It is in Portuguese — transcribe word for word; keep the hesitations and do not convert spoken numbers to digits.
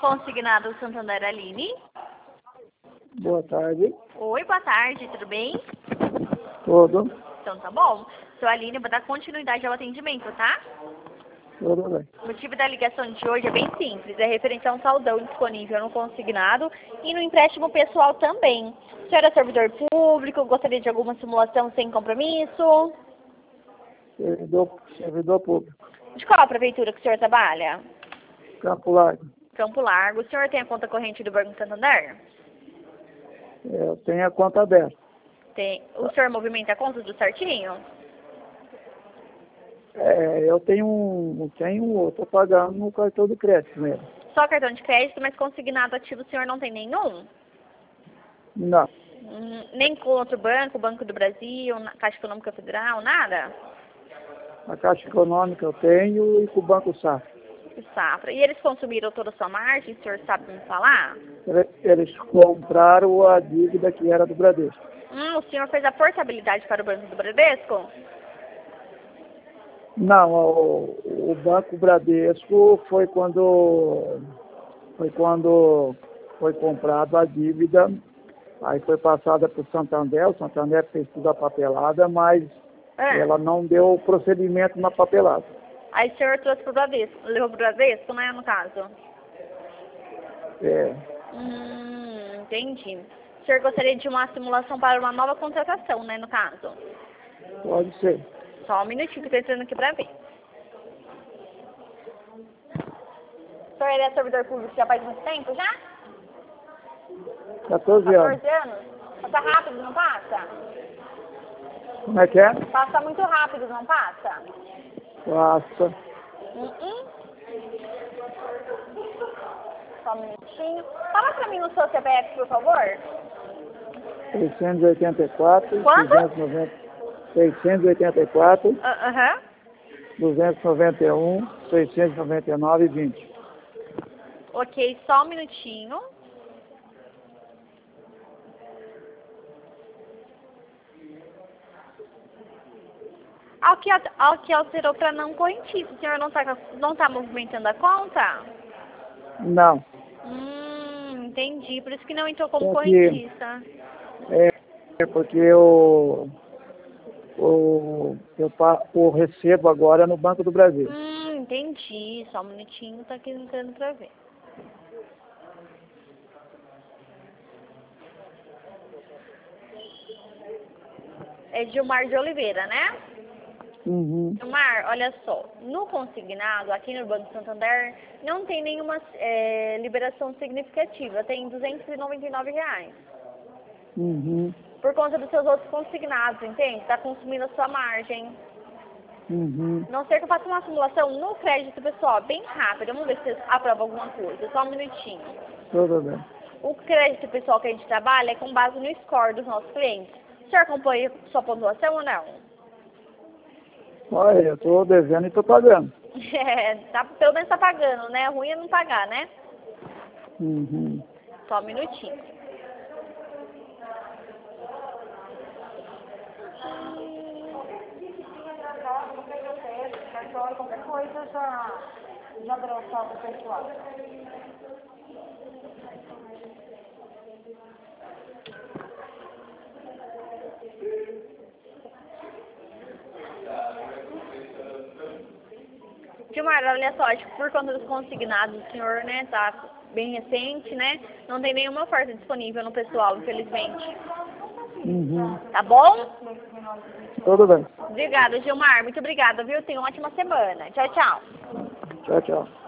Consignado Santander, Aline. Boa tarde. Oi, boa tarde, tudo bem? Tudo. Então tá bom. Sou a Aline, vou dar continuidade ao atendimento, tá? Tudo bem. O motivo da ligação de hoje é bem simples, é referente a um saldão disponível no consignado e no empréstimo pessoal também. O senhor é servidor público, gostaria de alguma simulação sem compromisso? Servidor, servidor público. De qual a prefeitura que o senhor trabalha? Campo Largo. Campo Largo. O senhor tem a conta corrente do Banco Santander? Eu tenho a conta aberta. Tem. O senhor movimenta a conta tudo certinho? É, eu tenho um, tenho, eu estou pagando no cartão de crédito mesmo. Só cartão de crédito, mas consignado ativo o senhor não tem nenhum? Não. Hum, nem com outro banco, Banco do Brasil, na- Caixa Econômica Federal, nada? A Caixa Econômica eu tenho e com o Banco Safra. O Safra. E eles consumiram toda a sua margem, o senhor sabe me falar? Ele- Eles compraram a dívida que era do Bradesco. Hum, o senhor fez a portabilidade para o Banco do Bradesco? Não, o, o Banco Bradesco foi quando foi quando foi comprado a dívida, aí foi passada para o Santander, o Santander fez tudo a papelada, mas Ah. ela não deu procedimento na papelada. Aí o senhor trouxe para o Bradesco, levou para o Bradesco, né, no caso? É, Hum, entendi. O senhor gostaria de uma simulação para uma nova contratação, né, no caso? pode ser. Só um minutinho que eu tô entrando aqui pra ver. O senhor ele é servidor público já faz muito tempo já? quatorze anos. quatorze anos? Passa rápido, não passa? Como é que é? Passa muito rápido, não passa? Passa. Hum, hum. Só um minutinho. Fala pra mim o seu C P F, por favor. seiscentos e oitenta e quatro, Quanto? duzentos e noventa, seiscentos e oitenta e quatro, Ah, Aham. duzentos e noventa e um, seiscentos e noventa e nove e vinte. Ok, só um minutinho. Ao que, ao que alterou para não correntício, o senhor não está não tá movimentando a conta? Não. Hum, entendi. Por isso que não entrou como Porque- correntista. É, é porque eu, eu, eu, pa- eu recebo agora no Banco do Brasil. Hum, entendi. Só um minutinho, tá aqui entrando pra ver. É Gilmar de Oliveira, né? Uhum. Gilmar, olha só. No consignado, aqui no Banco Santander, não tem nenhuma é, liberação significativa. Tem duzentos e noventa e nove reais. Uhum. Por conta dos seus outros consignados, entende? Tá consumindo a sua margem. Uhum. Não ser que eu faça uma simulação no crédito pessoal, bem rápida. Vamos ver se vocês aprovam alguma coisa. Só um minutinho. Tudo bem. O crédito pessoal que a gente trabalha é com base no score dos nossos clientes. O senhor acompanha sua pontuação ou não? Olha, eu estou devendo e estou pagando. É, tá, pelo menos tá pagando, né? Ruim é não pagar, né? Uhum. Só um minutinho. Qualquer coisa já, já dará o saldo pessoal. Gilmar, olha só, acho que por conta dos consignados, o senhor, né, tá bem recente, né? Não tem nenhuma oferta disponível no pessoal, infelizmente. Uhum. Tá bom? Tudo bem. Obrigada, Gilmar. Muito obrigada, viu? Tenha uma ótima semana. Tchau, tchau. Tchau, tchau.